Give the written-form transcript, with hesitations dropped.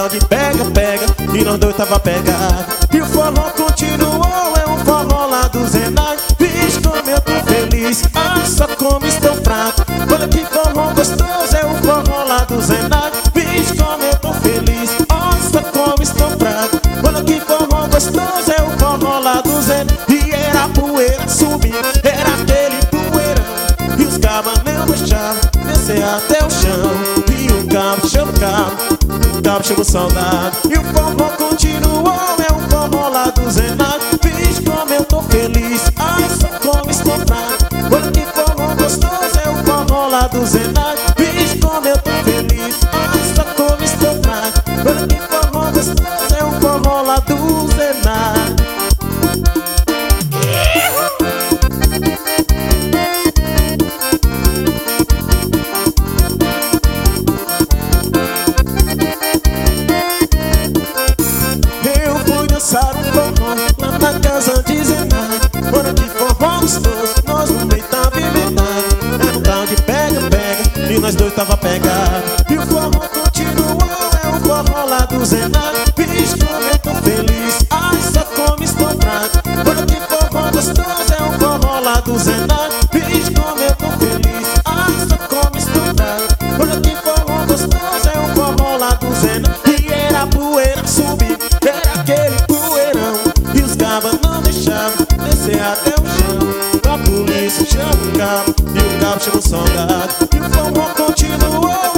tal de pega-pega, e nós dois tava pegado. E o forró continuou, é um forró lá do Zenai. Vixe, como eu tô feliz, ai, só como estou fraco. Olha que forró gostoso, é um forró lá do Zenai. Vixe, como eu tô feliz, ai, só como estou fraco. Olha que forró gostoso, é um forró lá do Zenai. E era a poeira subir, era aquele poeirão, e os cabas não deixavam descer até o chão. E o cabo chama o cabo chama o soldado. E o forró continuou, é um forró lá do Zenai. Vixe, como eu tô feliz, ai, só como estou fraco. Olha que forró gostoso, é um forró lá do Zenai. Vixe, como eu tô feliz, ai, só como estou fraco. Olha que forró gostoso, é um forró lá do Zenai. Dançar um forró lá na casa de Zenai. Olha que forró gostoso, nós no meio da verdade. Era um tal de pega-pega, e nós dois tava pegado. E o forró continuou, é um forró lá do Zenai. Vixe, como eu tô feliz, ai, só como estou fraco. Olha que forró gostoso, é um forró lá do Zenai. Vixe, como eu tô feliz, ai, só como estou fraco. Olha que forró gostoso, é um forró lá do Zenai. E era a poeira subir, era aquele poeirão, e os cabas não deixavam descer até o chão. A polícia chama o cabo, e o cabo chama o soldado. E o forró continuou,